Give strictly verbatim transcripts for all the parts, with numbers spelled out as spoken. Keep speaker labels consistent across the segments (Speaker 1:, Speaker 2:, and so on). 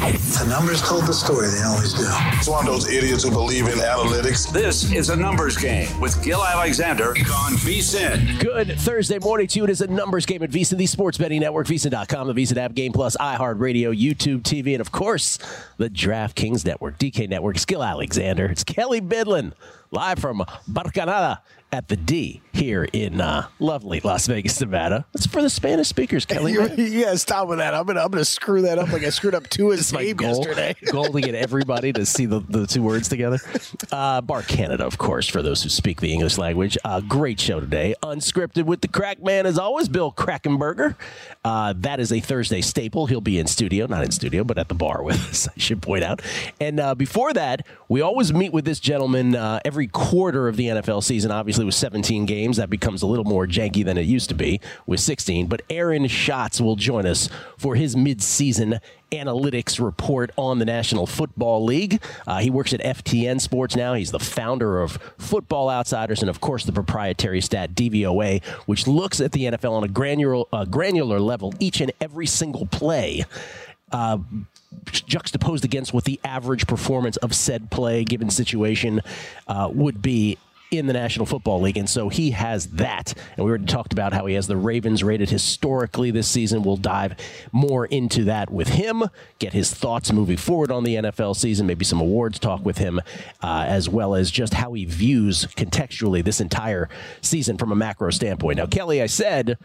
Speaker 1: The numbers told the story. They always do.
Speaker 2: It's one of those idiots who believe in analytics.
Speaker 3: This is a numbers game with Gil Alexander on VSiN.
Speaker 4: Good Thursday morning to you. It is a numbers game at VSiN, the sports betting network, VSiN dot com, the VSiN app, Game Plus, iHeartRadio, YouTube T V, and of course, the DraftKings Network, D K Network. It's Gil Alexander. It's Kelly Bidlin, live from Barcanada at the D here in uh, lovely Las Vegas, Nevada. It's for the Spanish speakers, Kelly.
Speaker 5: You, you gotta stop with that. I'm gonna I'm gonna screw that up like I screwed up Tua's name
Speaker 4: goal,
Speaker 5: yesterday.
Speaker 4: goal to get everybody to see the, the two words together. Uh, Bar Canada, of course, for those who speak the English language. Uh, great show today. Unscripted with the crack man, as always, Bill Krackomberger. Uh, that is a Thursday staple. He'll be in studio, not in studio, but at the bar with us, I should point out. And uh, before that, we always meet with this gentleman uh, every quarter of the N F L season. Obviously, with seventeen games, that becomes a little more janky than it used to be with sixteen. But Aaron Schatz will join us for his mid-season analytics report on the National Football League. Uh, he works at F T N Sports now. He's the founder of Football Outsiders and, of course, the proprietary stat D V O A, which looks at the N F L on a granular, uh, granular level, each and every single play. Uh, juxtaposed against what the average performance of said play, given situation, uh, would be in the National Football League. And so he has that. And we already talked about how he has the Ravens rated historically this season. We'll dive more into that with him, get his thoughts moving forward on the N F L season, maybe some awards talk with him, uh, as well as just how he views contextually this entire season from a macro standpoint. Now, Kelly, I said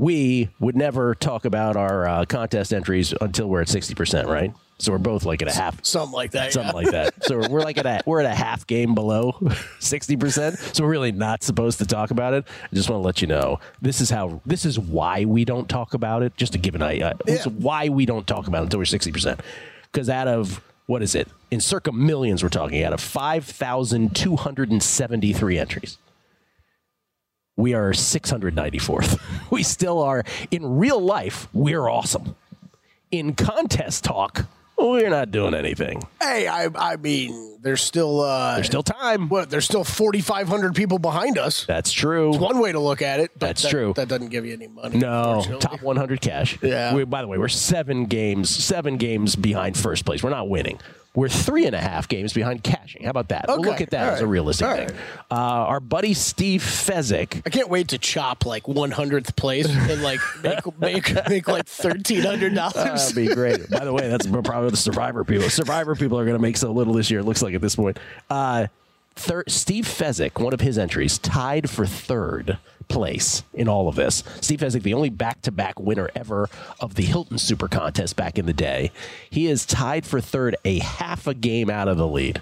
Speaker 4: we would never talk about our uh, contest entries until we're at sixty percent, right? So we're both like at a half,
Speaker 5: something like that,
Speaker 4: something
Speaker 5: yeah.
Speaker 4: like that. So we're like at a we're at a half game below sixty percent. So we're really not supposed to talk about it. I just want to let you know this is how this is why we don't talk about it. Just to give an idea, uh, this is why we don't talk about it until we're sixty percent. Because out of what is it in circa millions, we're talking out of five thousand two hundred and seventy three entries. We are six hundred ninety-fourth. We still are in real life. We're awesome. In contest talk, we're not doing anything.
Speaker 5: Hey, I I mean, there's still uh,
Speaker 4: there's still time.
Speaker 5: What? There's still forty-five hundred people behind us.
Speaker 4: That's true.
Speaker 5: It's one way to look at it. But
Speaker 4: That's
Speaker 5: that,
Speaker 4: true.
Speaker 5: That doesn't give you any money.
Speaker 4: No, top one hundred cash.
Speaker 5: Yeah.
Speaker 4: We, by the way, we're seven games, seven games behind first place. We're not winning. We're three and a half games behind cashing. How about that?
Speaker 5: Okay.
Speaker 4: We'll look at that
Speaker 5: All
Speaker 4: as
Speaker 5: right.
Speaker 4: a realistic
Speaker 5: All
Speaker 4: thing.
Speaker 5: right.
Speaker 4: Uh, our buddy Steve Fezzik.
Speaker 5: I can't wait to chop like one hundredth place and like make make, make like thirteen hundred dollars.
Speaker 4: That'd be great. By the way, that's probably the Survivor people. Survivor people are going to make so little this year, it looks like at this point. Uh, thir- Steve Fezzik, one of his entries, tied for third place in all of this. Steve Fezzik, the only back-to-back winner ever of the Hilton Super Contest back in the day. He is tied for third, a half a game out of the lead.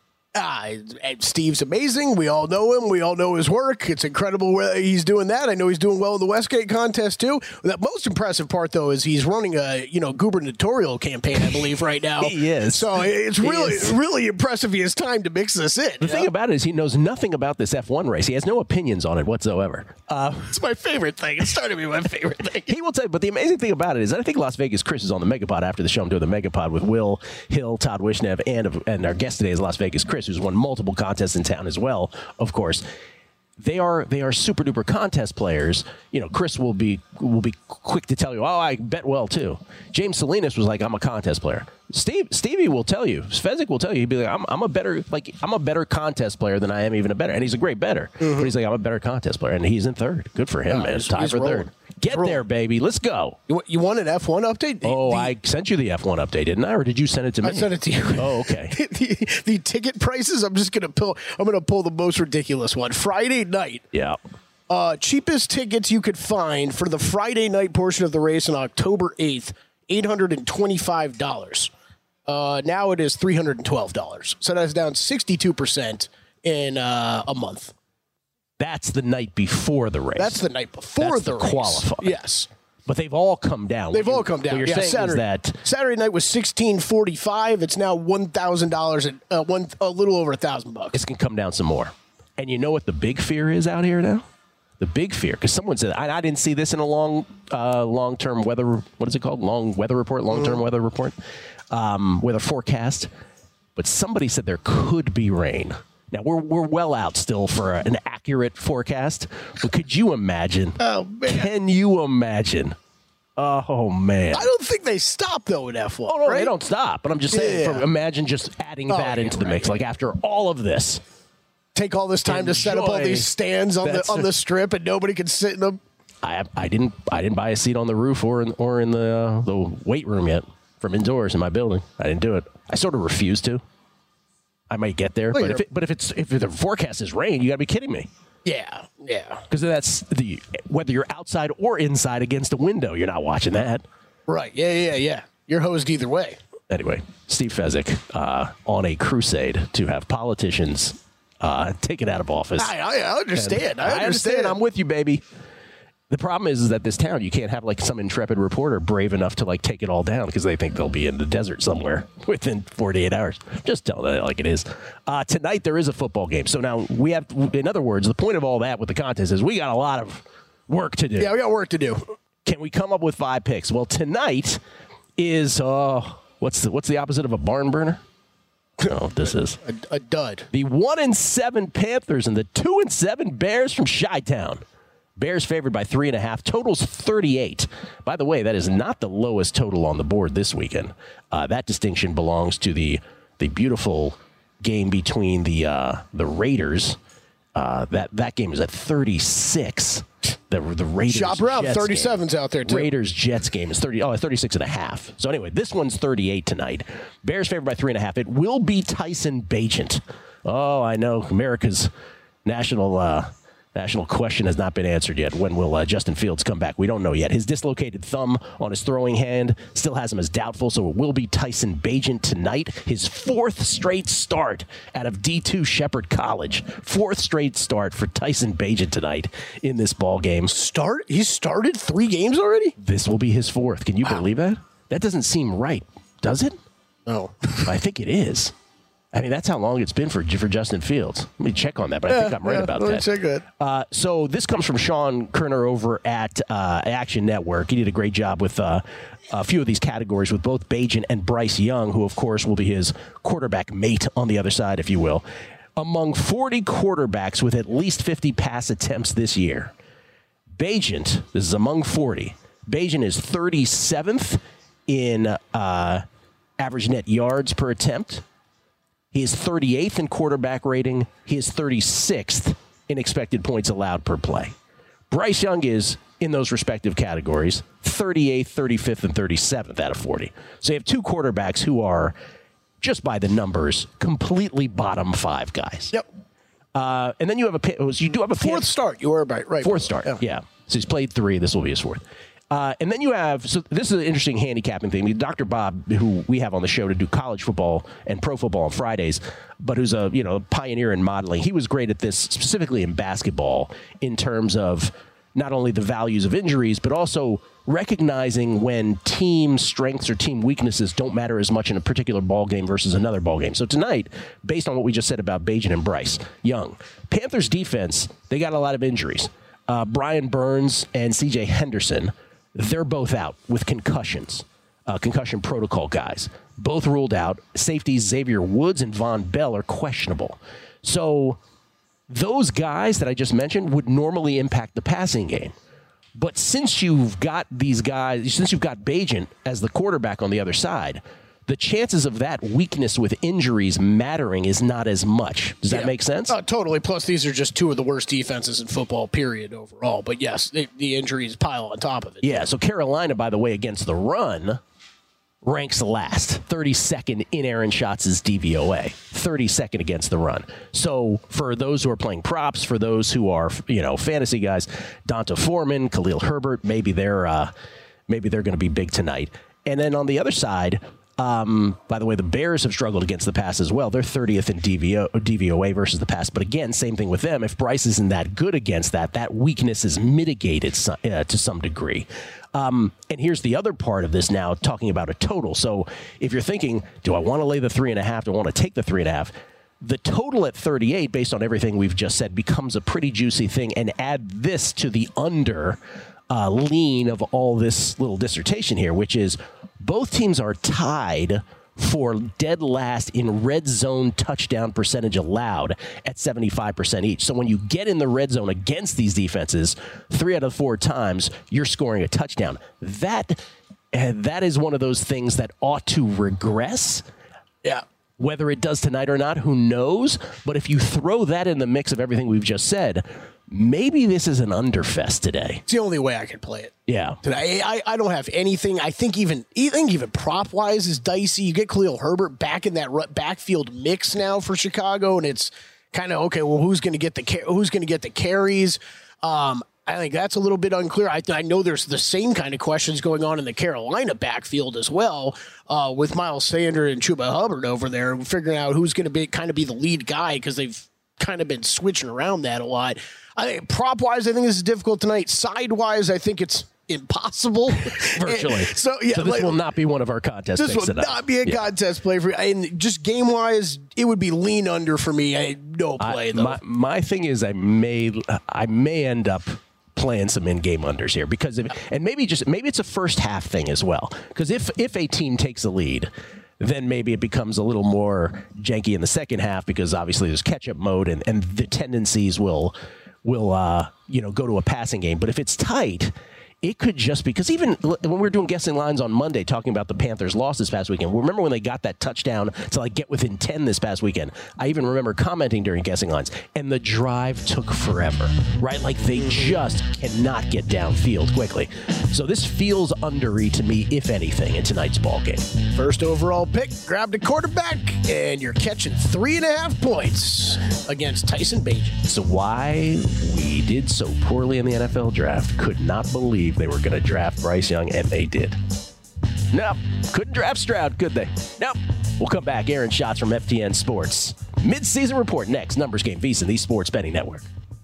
Speaker 5: Ah, Steve's amazing. We all know him. We all know his work. It's incredible where he's doing that. I know he's doing well in the Westgate contest too. The most impressive part, though, is he's running a you know gubernatorial campaign, I believe, right now.
Speaker 4: He is.
Speaker 5: So it's
Speaker 4: He
Speaker 5: really
Speaker 4: is.
Speaker 5: really impressive. He has time to mix this in.
Speaker 4: The thing about it is he knows nothing about this F one race. He has no opinions on it whatsoever. Uh,
Speaker 5: it's my favorite thing. It started to be my favorite thing.
Speaker 4: He will tell you, but the amazing thing about it is I think Las Vegas Chris is on the Megapod after the show. I'm doing the Megapod with Will Hill, Todd Wishnev, and, and our guest today is Las Vegas Chris, who's won multiple contests in town as well, of course. They are they are super duper contest players. You know, Chris will be will be quick to tell you, oh, I bet well too. James Salinas was like, I'm a contest player. Steve Stevie will tell you, Fezzik will tell you, he'd be like, I'm I'm a better like I'm a better contest player than I am even a better. And he's a great bettor. Mm-hmm. But he's like, I'm a better contest player, and he's in third. Good for him,
Speaker 5: Yeah,
Speaker 4: man.
Speaker 5: he's-
Speaker 4: Tie
Speaker 5: he's
Speaker 4: for
Speaker 5: rolling.
Speaker 4: third. Get
Speaker 5: rolling.
Speaker 4: there, baby. Let's go.
Speaker 5: You, you want an F one update? The-
Speaker 4: Oh,
Speaker 5: the-
Speaker 4: I sent you the F one update, didn't I? Or did you send it to me?
Speaker 5: I sent it to you.
Speaker 4: Oh, okay.
Speaker 5: the, the ticket prices. I'm just gonna pull. I'm gonna pull the most ridiculous one. Friday night.
Speaker 4: Yeah.
Speaker 5: Uh, cheapest tickets you could find for the Friday night portion of the race on October eighth, eight hundred twenty-five dollars. Uh, now it is three hundred twelve dollars. So that's down sixty-two percent in uh, a month.
Speaker 4: That's the night before the race.
Speaker 5: That's the night before
Speaker 4: That's
Speaker 5: the,
Speaker 4: the
Speaker 5: race.
Speaker 4: qualifier.
Speaker 5: Yes.
Speaker 4: But they've all come down.
Speaker 5: They've
Speaker 4: What
Speaker 5: all
Speaker 4: you-
Speaker 5: come down.
Speaker 4: What you're
Speaker 5: yeah,
Speaker 4: saying
Speaker 5: Saturday,
Speaker 4: is that
Speaker 5: Saturday night was sixteen forty-five. It's now one thousand dollars and uh, one a little over a thousand bucks.
Speaker 4: it's going to come down some more. And you know what the big fear is out here now? The big fear, because someone said, I, I didn't see this in a long, uh, long-term weather, what is it called? Long weather report, long-term
Speaker 5: Mm-hmm.
Speaker 4: weather report, um, weather forecast. But somebody said there could be rain. Now, we're we're well out still for an accurate forecast, but could you imagine?
Speaker 5: Oh, man.
Speaker 4: Can you imagine Oh, man.
Speaker 5: I don't think they stop, though, in F one.
Speaker 4: Oh, no,
Speaker 5: right?
Speaker 4: they don't stop. But I'm just saying,
Speaker 5: Yeah.
Speaker 4: for, imagine just adding
Speaker 5: Oh,
Speaker 4: that
Speaker 5: yeah,
Speaker 4: into the
Speaker 5: right,
Speaker 4: mix. Like, after all of this.
Speaker 5: Take all this time to set up all
Speaker 4: Enjoy.
Speaker 5: these stands on the
Speaker 4: That's
Speaker 5: on
Speaker 4: a-
Speaker 5: the strip, and nobody can sit in them.
Speaker 4: I I didn't I didn't buy a seat on the roof or in, or in the uh, the weight room yet from indoors in my building. I didn't do it. I sort of refuse to. I might get there,
Speaker 5: Well,
Speaker 4: but
Speaker 5: you're-
Speaker 4: if it, but if it's if the forecast is rain, you got to be kidding me.
Speaker 5: Yeah, yeah.
Speaker 4: Because that's the whether you're outside or inside against a window, you're not watching that.
Speaker 5: Right. Yeah, yeah, yeah. You're hosed either way.
Speaker 4: Anyway, Steve Fezzik uh, on a crusade to have politicians uh, taken out of office.
Speaker 5: I, I understand. I understand.
Speaker 4: I understand. I'm with you, baby. The problem is, is that this town, you can't have like some intrepid reporter brave enough to like take it all down because they think they'll be in the desert somewhere within forty-eight hours. Just tell it like it is. Uh, tonight there is a football game. So now we have, in other words, the point of all that with the contest is we got a lot of work to do.
Speaker 5: Yeah, we got work to do.
Speaker 4: Can we come up with five picks? Well, tonight is uh, what's the what's the opposite of a barn burner? Oh, this is
Speaker 5: A, a dud.
Speaker 4: the one and seven Panthers and the two and seven Bears from Chi-Town. Bears favored by three and a half. Total's thirty-eight. By the way, that is not the lowest total on the board this weekend. Uh, that distinction belongs to the the beautiful game between the uh, the Raiders. Uh, that that game is at thirty-six. The the Raiders
Speaker 5: Shop around.
Speaker 4: Jets
Speaker 5: thirty-seven's
Speaker 4: game.
Speaker 5: out there, too.
Speaker 4: Raiders Jets game is thirty. Oh, thirty-six and a half. So anyway, this one's thirty-eight tonight. Bears favored by three and a half. It will be Tyson Bagent. Oh, I know America's national. Uh, National question has not been answered yet. When will uh, Justin Fields come back? We don't know yet. His dislocated thumb on his throwing hand still has him as doubtful, so it will be Tyson Bagent tonight. His fourth straight start out of D two Shepherd College. Fourth straight start for Tyson Bagent tonight in this ball game.
Speaker 5: Start? He started three games already?
Speaker 4: This will be his fourth. Can you believe that? That doesn't seem right, does it?
Speaker 5: No.
Speaker 4: I think it is. I mean, that's how long it's been for for Justin Fields. Let me check on that, but I think I'm right
Speaker 5: yeah,
Speaker 4: about
Speaker 5: let me
Speaker 4: that.
Speaker 5: check that.
Speaker 4: Uh, so this comes from Sean Kerner over at uh, Action Network. He did a great job with uh, a few of these categories with both Bagent and Bryce Young, who, of course, will be his quarterback mate on the other side, if you will. Among forty quarterbacks with at least fifty pass attempts this year, Bagent, this is among forty, Bagent is thirty-seventh in uh, average net yards per attempt. He is thirty-eighth in quarterback rating. He is thirty-sixth in expected points allowed per play. Bryce Young is, in those respective categories, thirty-eighth, thirty-fifth, and thirty-seventh out of forty. So you have two quarterbacks who are, just by the numbers, completely bottom five guys.
Speaker 5: Yep.
Speaker 4: Uh, and then you have a you do have a
Speaker 5: Fourth start. You were right. right
Speaker 4: Fourth start,
Speaker 5: Yeah.
Speaker 4: yeah. So he's played three. This will be his fourth. Uh, and then you have, so this is an interesting handicapping thing. Doctor Bob, who we have on the show to do college football and pro football on Fridays, but who's a you know pioneer in modeling. He was great at this, specifically in basketball, in terms of not only the values of injuries, but also recognizing when team strengths or team weaknesses don't matter as much in a particular ball game versus another ball game. So tonight, based on what we just said about Bagent and Bryce Young, Panthers defense, they got a lot of injuries. Uh, Brian Burns and C J Henderson, they're both out with concussions, uh, concussion protocol guys. Both ruled out. Safeties Xavier Woods and Von Bell are questionable. So those guys that I just mentioned would normally impact the passing game. But since you've got these guys, since you've got Bagent as the quarterback on the other side, the chances of that weakness with injuries mattering is not as much. Does that
Speaker 5: Yeah.
Speaker 4: make sense?
Speaker 5: Uh, totally. Plus, these are just two of the worst defenses in football, period, overall. But yes, they, the injuries pile on top of it.
Speaker 4: Yeah, so Carolina, by the way, against the run, ranks last. thirty-second in Aaron Schatz' D V O A. thirty-second against the run. So for those who are playing props, for those who are, you know, fantasy guys, Donta Foreman, Khalil Herbert, maybe they're, uh, maybe they're going to be big tonight. And then on the other side, Um, by the way, the Bears have struggled against the pass as well. They're thirtieth in D V O, D V O A versus the pass. But again, same thing with them. If Bryce isn't that good against that, that weakness is mitigated so, uh, to some degree. Um, and here's the other part of this now, talking about a total. So if you're thinking, do I want to lay the three and a half? Do I want to take the three and a half? The total at thirty-eight, based on everything we've just said, becomes a pretty juicy thing. And add this to the under uh, lean of all this little dissertation here, which is both teams are tied for dead last in red zone touchdown percentage allowed at seventy-five percent each. So when you get in the red zone against these defenses, three out of four times, you're scoring a touchdown. That, uh, that is one of those things that ought to regress.
Speaker 5: Yeah.
Speaker 4: Whether it does tonight or not, who knows? But if you throw that in the mix of everything we've just said, maybe this is an underfest today.
Speaker 5: It's the only way I could play it.
Speaker 4: Yeah.
Speaker 5: Today, I, I don't have anything. I think even I think even prop wise is dicey. You get Khalil Herbert back in that backfield mix now for Chicago, and it's kind of okay. Well, who's going to get the who's going to get the carries? Um, I think that's a little bit unclear. I, I know there's the same kind of questions going on in the Carolina backfield as well, uh, with Miles Sanders and Chuba Hubbard over there, figuring out who's going to be kind of be the lead guy because they've kind of been switching around that a lot. I think prop wise, I think this is difficult tonight. Side wise, I think it's impossible.
Speaker 4: Virtually.
Speaker 5: And so yeah,
Speaker 4: so this
Speaker 5: like,
Speaker 4: will not be one of our contest
Speaker 5: This
Speaker 4: picks
Speaker 5: will
Speaker 4: tonight.
Speaker 5: not be a
Speaker 4: yeah.
Speaker 5: contest play for me. And just game wise, it would be lean under for me. I no play
Speaker 4: I,
Speaker 5: though.
Speaker 4: My, my thing is, I may I may end up playing some in-game unders here because if, and maybe just maybe it's a first half thing as well. Because if if a team takes a lead, then maybe it becomes a little more janky in the second half because obviously there's catch-up mode and, and the tendencies will will uh, you know go to a passing game. But if it's tight, it could just because even when we were doing guessing lines on Monday talking about the Panthers' loss this past weekend, remember when they got that touchdown to like get within ten this past weekend? I even remember commenting during guessing lines, and the drive took forever, right? Like they just cannot get downfield quickly. So this feels undery to me, if anything, in tonight's ball game.
Speaker 5: First overall pick, grabbed a quarterback, and you're catching three and a half points against Tyson Bagent.
Speaker 4: So why we did so poorly in the N F L draft, could not believe they were going to draft Bryce Young, and they did. Nope. Couldn't draft Stroud, could they? Nope. We'll come back. Aaron Schatz from F T N Sports. Mid-season report next. Numbers Game, VSiN, the Sports Betting Network.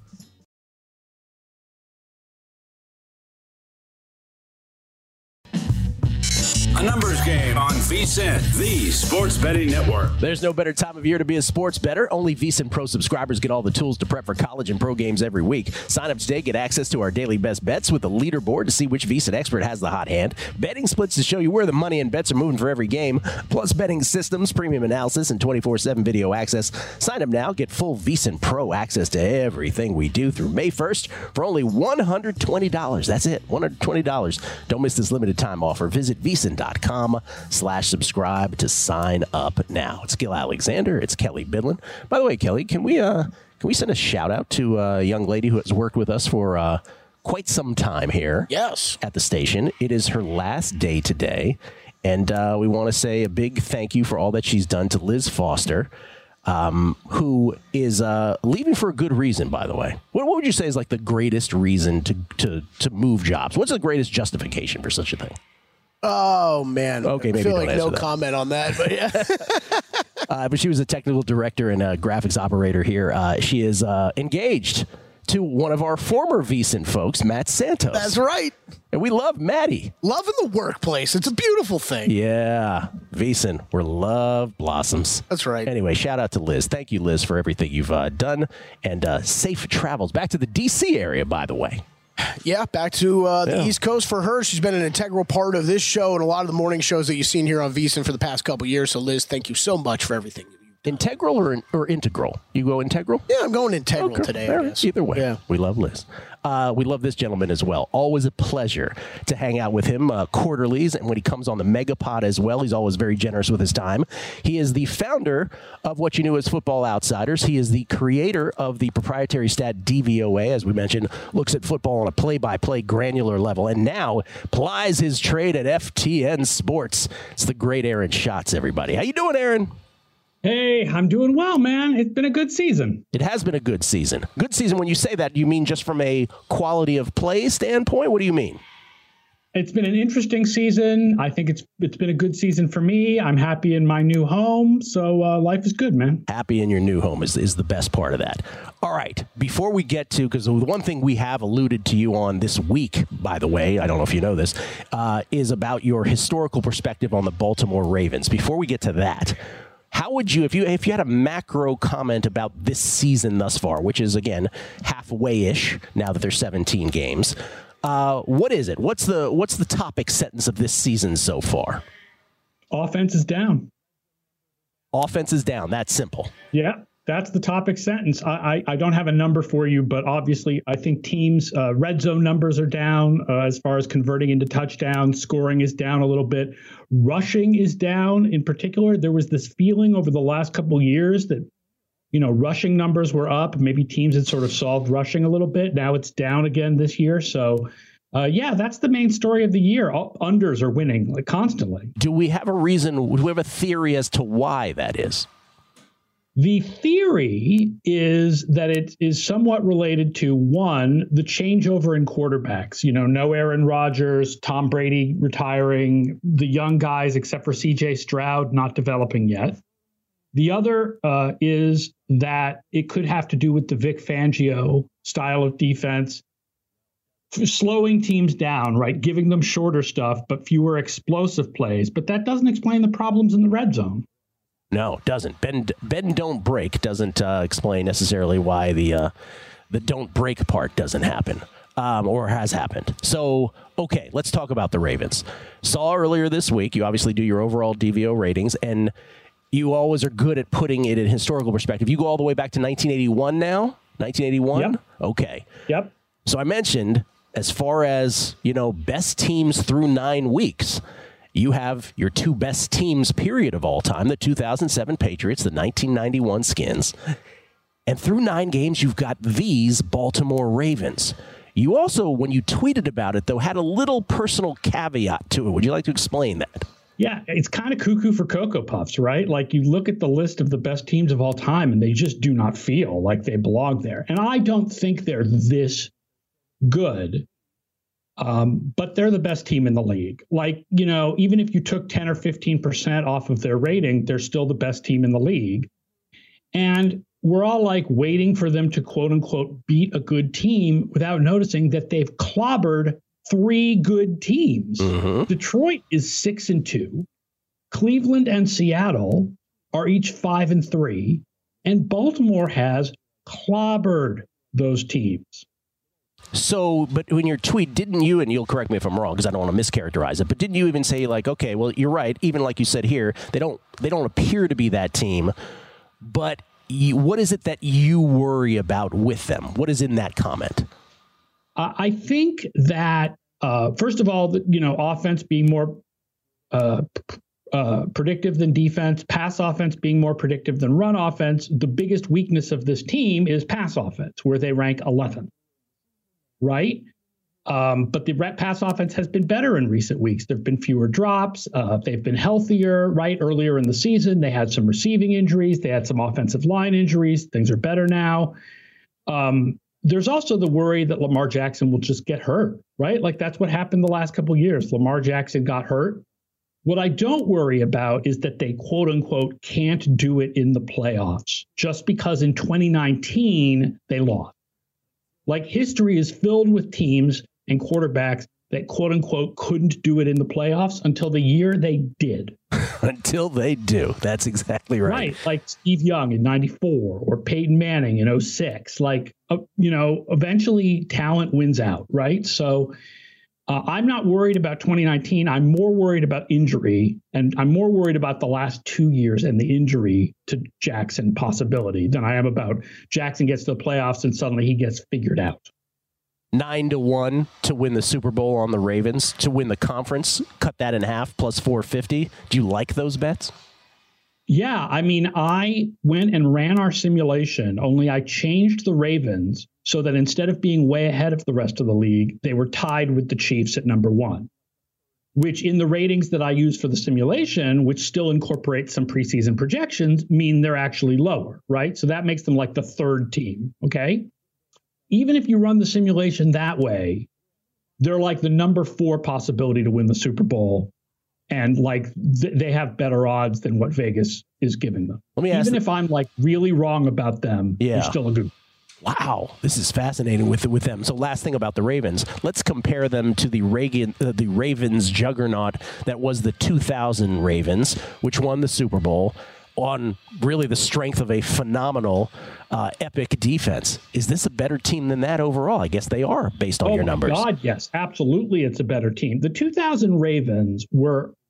Speaker 3: A numbers game on VSiN, the Sports Betting Network.
Speaker 4: There's no better time of year to be a sports bettor. Only VSiN Pro subscribers get all the tools to prep for college and pro games every week. Sign up today, get access to our daily best bets with a leaderboard to see which VSiN expert has the hot hand, betting splits to show you where the money and bets are moving for every game, plus betting systems, premium analysis, and twenty-four seven video access. Sign up now, get full VSiN Pro access to everything we do through May first for only one hundred twenty dollars. That's it, one hundred twenty dollars. Don't miss this limited time offer. Visit VSiN dot com slash subscribe to sign up now. It's Gil Alexander. It's Kelly Bidlin. By the way, Kelly, can we uh can we send a shout out to a young lady who has worked with us for uh, quite some time here?
Speaker 5: Yes.
Speaker 4: At the station. It is her last day today, and uh, we want to say a big thank you for all that she's done to Liz Foster, um, who is uh, leaving for a good reason. By the way, what, what would you say is like the greatest reason to to to move jobs? What's the greatest justification for such a thing?
Speaker 5: Oh, man.
Speaker 4: Okay, maybe
Speaker 5: I feel
Speaker 4: don't
Speaker 5: like no
Speaker 4: that.
Speaker 5: comment on that, but yeah.
Speaker 4: uh, but she was a technical director and a graphics operator here. Uh, she is uh, engaged to one of our former VSiN folks, Matt Santos.
Speaker 5: That's right.
Speaker 4: And we love Matty.
Speaker 5: Love in the workplace. It's a beautiful thing.
Speaker 4: Yeah. VSiN, where love blossoms.
Speaker 5: That's right.
Speaker 4: Anyway, shout out to Liz. Thank you, Liz, for everything you've uh, done. And uh, safe travels back to the D C area, by the way.
Speaker 5: Yeah, back to uh, the
Speaker 4: Yeah.
Speaker 5: East Coast for her. She's been an integral part of this show and a lot of the morning shows that you've seen here on VSiN for the past couple of years. So, Liz, thank you so much for everything.
Speaker 4: Integral or, or integral? You go integral?
Speaker 5: Yeah, I'm going integral
Speaker 4: Okay.
Speaker 5: today,
Speaker 4: All
Speaker 5: I
Speaker 4: right.
Speaker 5: guess.
Speaker 4: Either way,
Speaker 5: Yeah.
Speaker 4: we love Liz. Uh, we love this gentleman as well. Always a pleasure to hang out with him uh, quarterlies, and when he comes on the Megapod as well, he's always very generous with his time. He is the founder of what you knew as Football Outsiders. He is the creator of the proprietary stat D V O A, as we mentioned, looks at football on a play-by-play granular level, and now plies his trade at F T N Sports. It's the great Aaron Schatz, everybody. How you doing, Aaron?
Speaker 6: Hey, I'm doing well, man. It's been a good season.
Speaker 4: It has been a good season. Good season, when you say that, you mean just from a quality of play standpoint? What do you mean?
Speaker 6: It's been an interesting season. I think it's it's been a good season for me. I'm happy in my new home, so uh, life is good, man.
Speaker 4: Happy in your new home is, is the best part of that. All right, before we get to, because the one thing we have alluded to you on this week, by the way, I don't know if you know this, uh, is about your historical perspective on the Baltimore Ravens. Before we get to that, how would you, if you if you had a macro comment about this season thus far, which is, again, halfway-ish now that there's seventeen games, uh, what is it? What's the what's the topic sentence of this season so far?
Speaker 6: Offense is down.
Speaker 4: Offense is down. That's simple.
Speaker 6: Yeah, that's the topic sentence. I, I, I don't have a number for you, but obviously I think teams' uh, red zone numbers are down uh, as far as converting into touchdowns. Scoring is down a little bit. Rushing is down in particular. There was this feeling over the last couple of years that, you know, rushing numbers were up. Maybe teams had sort of solved rushing a little bit. Now it's down again this year. So, uh, yeah, that's the main story of the year. All unders are winning like constantly.
Speaker 4: Do we have a reason? Do we have a theory as to why that is?
Speaker 6: The theory is that it is somewhat related to, one, the changeover in quarterbacks. You know, no Aaron Rodgers, Tom Brady retiring, the young guys, except for C J Stroud, not developing yet. The other uh, is that it could have to do with the Vic Fangio style of defense, slowing teams down, right? Giving them shorter stuff, but fewer explosive plays. But that doesn't explain the problems in the red zone.
Speaker 4: No, it doesn't. Bend, bend don't break doesn't uh, explain necessarily why the uh, the don't break part doesn't happen um, or has happened. So, okay, let's talk about the Ravens. Saw earlier this week, you obviously do your overall D V O ratings, and you always are good at putting it in historical perspective. You go all the way back to nineteen eighty-one now? nineteen eighty-one?
Speaker 6: Yep.
Speaker 4: Okay.
Speaker 6: Yep.
Speaker 4: So I mentioned, as far as, you know, best teams through nine weeks, you have your two best teams, period, of all time, the two thousand seven Patriots, the nineteen ninety-one Skins. And through nine games, you've got these Baltimore Ravens. You also, when you tweeted about it, though, had a little personal caveat to it. Would you like to explain that?
Speaker 6: Yeah, it's kind of cuckoo for Cocoa Puffs, right? Like, you look at the list of the best teams of all time, and they just do not feel like they belong there. And I don't think they're this good. Um, but they're the best team in the league. Like, you know, even if you took ten or fifteen percent off of their rating, they're still the best team in the league. And we're all like waiting for them to, quote unquote, beat a good team without noticing that they've clobbered three good teams. Mm-hmm. Detroit is six and two. Cleveland and Seattle are each five and three. And Baltimore has clobbered those teams.
Speaker 4: So, but in your tweet, didn't you, and you'll correct me if I'm wrong because I don't want to mischaracterize it, but didn't you even say, like, okay, well, you're right, even like you said here, they don't they don't appear to be that team, but you, what is it that you worry about with them? What is in that comment?
Speaker 6: Uh, I think that, uh, first of all, the, you know, offense being more uh, uh, predictive than defense, pass offense being more predictive than run offense, the biggest weakness of this team is pass offense, where they rank eleventh. Right. Um, but the pass offense has been better in recent weeks. There have been fewer drops. Uh, they've been healthier. Right. Earlier in the season, they had some receiving injuries. They had some offensive line injuries. Things are better now. Um, there's also the worry that Lamar Jackson will just get hurt. Right. Like, that's what happened the last couple of years. Lamar Jackson got hurt. What I don't worry about is that they, quote unquote, can't do it in the playoffs just because in twenty nineteen they lost. Like, history is filled with teams and quarterbacks that, quote unquote, couldn't do it in the playoffs until the year they did.
Speaker 4: Until they do. That's exactly right.
Speaker 6: Right. Like Steve Young in ninety-four or Peyton Manning in oh six. Like, uh, you know, eventually talent wins out. Right. So uh, I'm not worried about twenty nineteen. I'm more worried about injury, and I'm more worried about the last two years and the injury to Jackson possibility than I am about Jackson gets to the playoffs and suddenly he gets figured out.
Speaker 4: Nine to one to win the Super Bowl on the Ravens, to win the conference, cut that in half, plus four fifty. Do you like those bets?
Speaker 6: Yeah, I mean, I went and ran our simulation, only I changed the Ravens so that instead of being way ahead of the rest of the league, they were tied with the Chiefs at number one, which in the ratings that I use for the simulation, which still incorporates some preseason projections, mean they're actually lower, right? So that makes them like the third team, okay? Even if you run the simulation that way, they're like the number four possibility to win the Super Bowl. And like th- they have better odds than what Vegas is giving them.
Speaker 4: Let me ask
Speaker 6: Even
Speaker 4: the-
Speaker 6: if I'm like really wrong about them,
Speaker 4: yeah.
Speaker 6: They're still a good.
Speaker 4: Wow, this is fascinating with with them. So last thing about the Ravens, let's compare them to the Reagan, uh, the Ravens juggernaut that was the two thousand Ravens, which won the Super Bowl on really the strength of a phenomenal, uh, epic defense. Is this a better team than that overall? I guess they are based on
Speaker 6: oh
Speaker 4: your numbers.
Speaker 6: Oh, God, yes, absolutely. It's a better team. The two thousand Ravens were uh,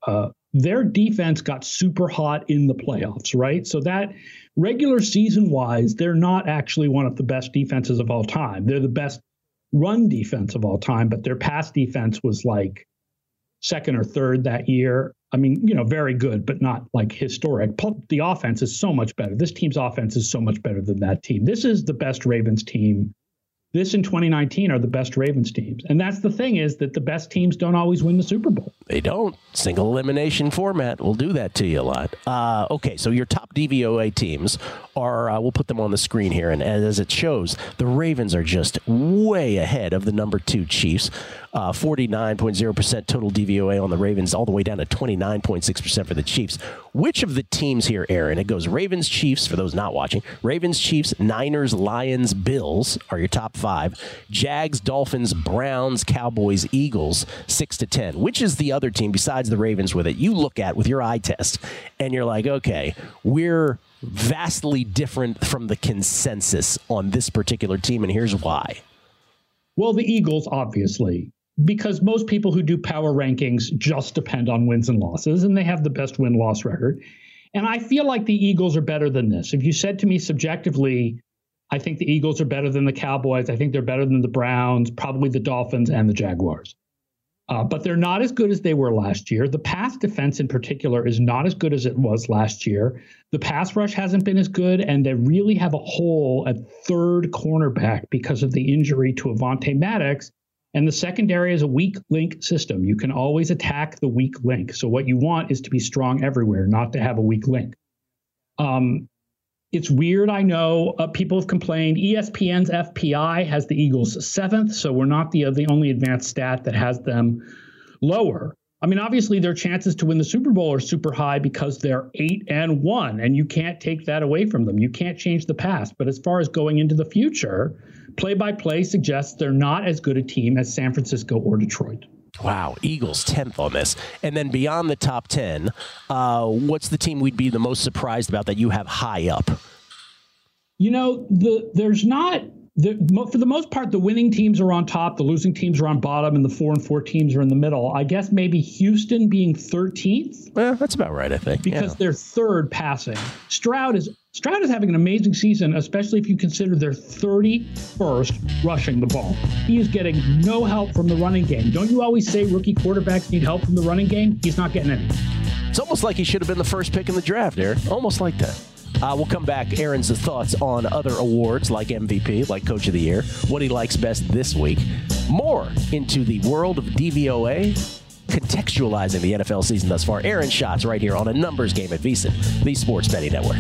Speaker 6: their defense got super hot in the playoffs, right? So that regular season wise, they're not actually one of the best defenses of all time. They're the best run defense of all time, but their pass defense was like second or third that year. I mean, you know, very good, but not like historic. The offense is so much better. This team's offense is so much better than that team. This is the best Ravens team. This in twenty nineteen are the best Ravens teams. And that's the thing, is that the best teams don't always win the Super Bowl.
Speaker 4: They don't. Single elimination format will do that to you a lot. Uh, okay, so your top D V O A teams are, uh, we'll put them on the screen here, and as it shows, the Ravens are just way ahead of the number two Chiefs. Uh, forty-nine point zero percent total D V O A on the Ravens, all the way down to twenty-nine point six percent for the Chiefs. Which of the teams here, Aaron? It goes Ravens, Chiefs, for those not watching. Ravens, Chiefs, Niners, Lions, Bills are your top five. Jags, Dolphins, Browns, Cowboys, Eagles, six to ten. Which is the other team besides the Ravens with it you look at with your eye test, and you're like, okay, we're vastly different from the consensus on this particular team, and here's why.
Speaker 6: Well, the Eagles, obviously, because most people who do power rankings just depend on wins and losses, and they have the best win-loss record. And I feel like the Eagles are better than this. If you said to me subjectively, I think the Eagles are better than the Cowboys, I think they're better than the Browns, probably the Dolphins and the Jaguars. Uh, but they're not as good as they were last year. The pass defense in particular is not as good as it was last year. The pass rush hasn't been as good, and they really have a hole at third cornerback because of the injury to Avonte Maddox. And the secondary is a weak link system. You can always attack the weak link. So what you want is to be strong everywhere, not to have a weak link. Um, it's weird, I know. Uh, people have complained. E S P N's F P I has the Eagles seventh, so we're not the, uh, the only advanced stat that has them lower. I mean, obviously, their chances to win the Super Bowl are super high because they're eight and one, and you can't take that away from them. You can't change the past. But as far as going into the future, play-by-play suggests they're not as good a team as San Francisco or Detroit.
Speaker 4: Wow, Eagles tenth on this. And then beyond the top ten, uh, what's the team we'd be the most surprised about that you have high up?
Speaker 6: You know, the there's not... The, for the most part, the winning teams are on top, the losing teams are on bottom, and the four and four teams are in the middle. I guess maybe Houston being thirteenth.
Speaker 4: Well, that's about right, I think.
Speaker 6: Because
Speaker 4: yeah.
Speaker 6: they're third passing. Stroud is Stroud is having an amazing season, especially if you consider they're thirty-first rushing the ball. He is getting no help from the running game. Don't you always say rookie quarterbacks need help from the running game? He's not getting any.
Speaker 4: It's almost like he should have been the first pick in the draft, Aaron. Almost like that. Uh, we'll come back. Aaron's thoughts on other awards like M V P, like Coach of the Year, what he likes best this week. More into the world of D V O A, contextualizing the N F L season thus far. Aaron Schatz right here on A Numbers Game at VSiN, the Sports Betting Network.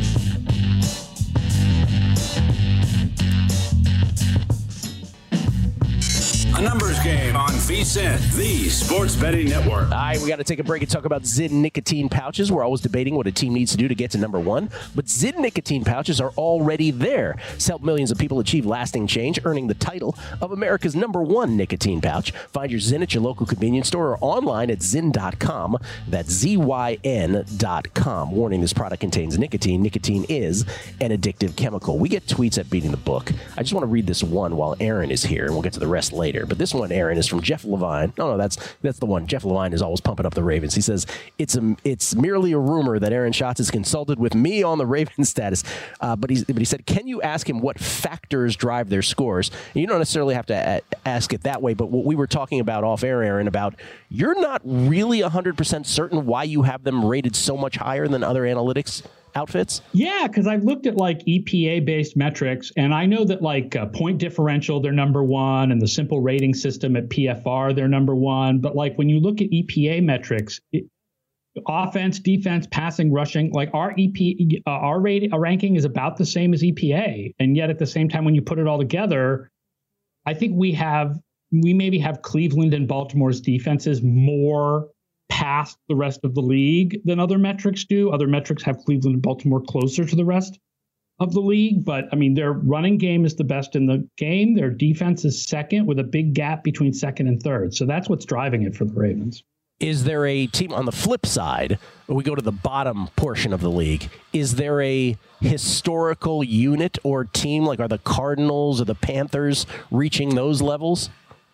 Speaker 3: A Numbers Game on VSiN, the Sports Betting Network.
Speaker 4: All right, we got to take a break and talk about Zyn nicotine pouches. We're always debating what a team needs to do to get to number one, but Zyn nicotine pouches are already there to help millions of people achieve lasting change, earning the title of America's number one nicotine pouch. Find your Zyn at your local convenience store or online at zyn dot com. That's Z Y N dot com. Warning, this product contains nicotine. Nicotine is an addictive chemical. We get tweets at Beating the Book. I just want to read this one while Aaron is here, and we'll get to the rest later. But this one, Aaron, is from Jeff Levine. No, no, that's that's the one. Jeff Levine is always pumping up the Ravens. He says, it's a, it's merely a rumor that Aaron Schatz has consulted with me on the Ravens status. Uh, but, he's, but he said, can you ask him what factors drive their scores? And you don't necessarily have to a- ask it that way, but what we were talking about off air, Aaron, about you're not really one hundred percent certain why you have them rated so much higher than other analytics outfits?
Speaker 6: Yeah, because I've looked at like E P A-based metrics, and I know that like uh, point differential, they're number one, and the simple rating system at P F R, they're number one. But like when you look at E P A metrics, it, offense, defense, passing, rushing, like our E P, uh, our rating, our ranking is about the same as E P A, and yet at the same time, when you put it all together, I think we have we maybe have Cleveland and Baltimore's defenses more past the rest of the league than other metrics do. Other metrics have Cleveland and Baltimore closer to the rest of the league. But, I mean, their running game is the best in the game. Their defense is second with a big gap between second and third. So that's what's driving it for the Ravens.
Speaker 4: Is there a team on the flip side, when we go to the bottom portion of the league, is there a historical unit or team, like are the Cardinals or the Panthers reaching those levels?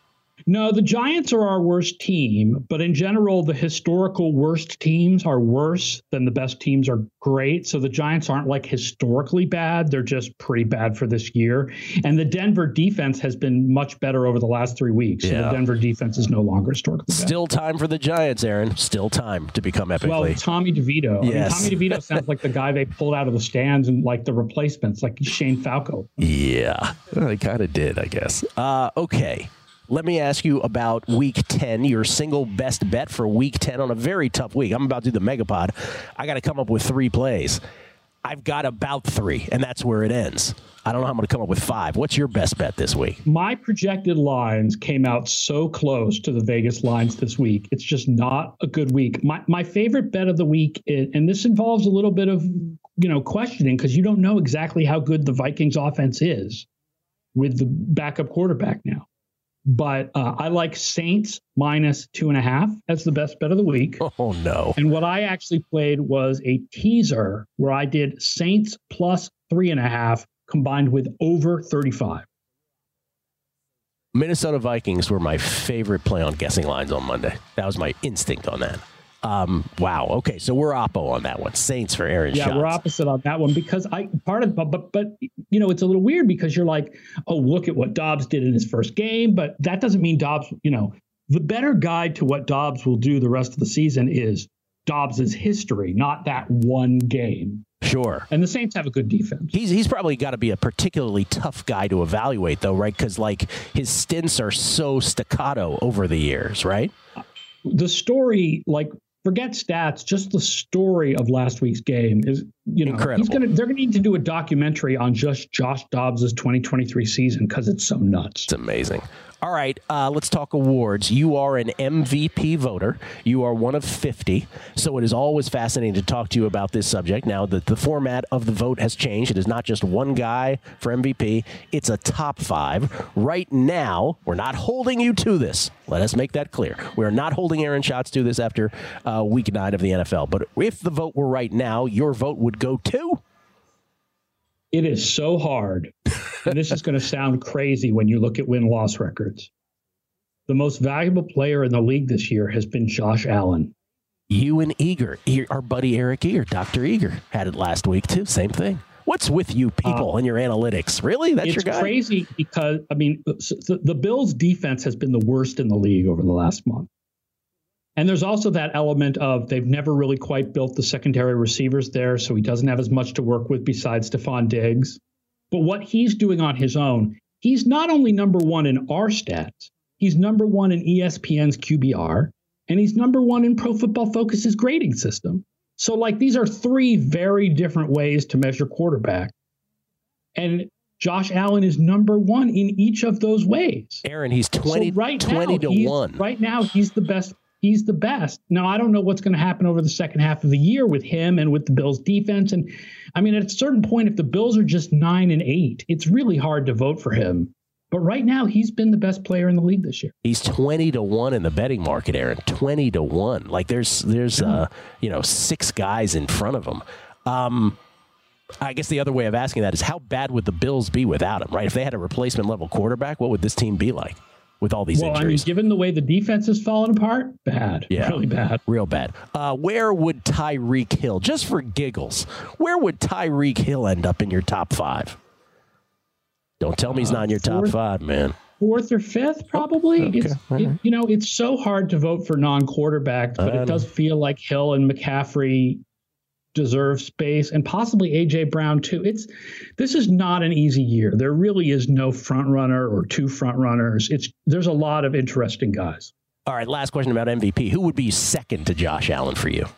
Speaker 6: No, the Giants are our worst team, but in general, the historical worst teams are worse than the best teams are great. So the Giants aren't like historically bad. They're just pretty bad for this year. And the Denver defense has been much better over the last three weeks. So
Speaker 4: Yeah.
Speaker 6: the Denver defense is no longer historically bad.
Speaker 4: Still time for the Giants, Aaron. Still time to become epically.
Speaker 6: Well, Tommy DeVito.
Speaker 4: Yes.
Speaker 6: I mean, Tommy DeVito sounds like the guy they pulled out of the stands and like the replacements, like Shane Falco.
Speaker 4: Yeah, well, he kind of did, I guess. Uh, okay. Let me ask you about week ten, your single best bet for week ten on a very tough week. I'm about to do the Megapod. I got to come up with three plays. I've got about three, and that's where it ends. I don't know how I'm going to come up with five. What's your best bet this week?
Speaker 6: My projected lines came out so close to the Vegas lines this week. It's just not a good week. My my favorite bet of the week, is, and this involves a little bit of, you know, questioning because you don't know exactly how good the Vikings offense is with the backup quarterback now. But uh, I like Saints minus two and a half as the best bet of the week.
Speaker 4: Oh, no.
Speaker 6: And what I actually played was a teaser where I did Saints plus three and a half combined with over thirty-five.
Speaker 4: Minnesota Vikings were my favorite play on guessing lines on Monday. That was my instinct on that. Um, wow. Okay, so we're oppo on that one. Saints for Aaron
Speaker 6: Yeah,
Speaker 4: Schatz.
Speaker 6: we're opposite on that one because I part of but, but but you know it's a little weird because you're like, oh, look at what Dobbs did in his first game, but that doesn't mean Dobbs. You know, the better guide to what Dobbs will do the rest of the season is Dobbs's history, not that one game.
Speaker 4: Sure.
Speaker 6: And the Saints have a good defense.
Speaker 4: He's he's probably got to be a particularly tough guy to evaluate, though, right? Because like his stints are so staccato over the years, right?
Speaker 6: The story, like. Forget stats, just the story of last week's game is, you know,
Speaker 4: Incredible.
Speaker 6: he's gonna they're gonna need to do a documentary on just Josh Dobbs's twenty twenty-three season because it's so nuts.
Speaker 4: It's amazing. All right, uh, let's talk awards. You are an M V P voter. You are one of fifty, so it is always fascinating to talk to you about this subject. Now, the, the format of the vote has changed. It is not just one guy for M V P. It's a top five. Right now, we're not holding you to this. Let us make that clear. We're not holding Aaron Schatz to this after uh, week nine of the N F L. But if the vote were right now, your vote would go to?
Speaker 6: It is so hard. And this is going to sound crazy when you look at win-loss records. The most valuable player in the league this year has been Josh Allen.
Speaker 4: You and Eager, E- our buddy Eric Eager, Doctor Eager, had it last week too. Same thing. What's with you people uh, and your analytics? Really? That's your guy?
Speaker 6: It's crazy because, I mean, the, the Bills' defense has been the worst in the league over the last month. And there's also that element of they've never really quite built the secondary receivers there, so he doesn't have as much to work with besides Stephon Diggs. But what he's doing on his own, he's not only number one in our stats, he's number one in E S P N's Q B R, and he's number one in Pro Football Focus's grading system. So, like, these are three very different ways to measure quarterback. And Josh Allen is number one in each of those ways.
Speaker 4: Aaron, he's twenty,
Speaker 6: so right
Speaker 4: twenty
Speaker 6: now,
Speaker 4: to one.
Speaker 6: Right now, he's the best. He's the best. Now, I don't know what's going to happen over the second half of the year with him and with the Bills defense. And I mean, at a certain point, if the Bills are just nine and eight, it's really hard to vote for him. But right now, he's been the best player in the league this year.
Speaker 4: He's twenty to one in the betting market, Aaron. twenty to one. Like there's, there's, uh, you know, six guys in front of him. Um, I guess the other way of asking that is how bad would the Bills be without him, right? If they had a replacement level quarterback, what would this team be like with all these
Speaker 6: well,
Speaker 4: injuries?
Speaker 6: I mean, given the way the defense has fallen apart, bad.
Speaker 4: Yeah,
Speaker 6: really bad.
Speaker 4: Real bad. Uh, where would Tyreek Hill, just for giggles, where would Tyreek Hill end up in your top five? Don't tell me he's not in your top
Speaker 6: fourth,
Speaker 4: five, man.
Speaker 6: Fourth or fifth, probably.
Speaker 4: Okay.
Speaker 6: It's it, you know, it's so hard to vote for non-quarterbacks, but it does feel like Hill and McCaffrey deserve space, and possibly A J Brown too. It's this is not an easy year. There really is no front runner or two front runners. It's there's a lot of interesting guys.
Speaker 4: All right, last question about M V P. Who would be second to Josh Allen for you?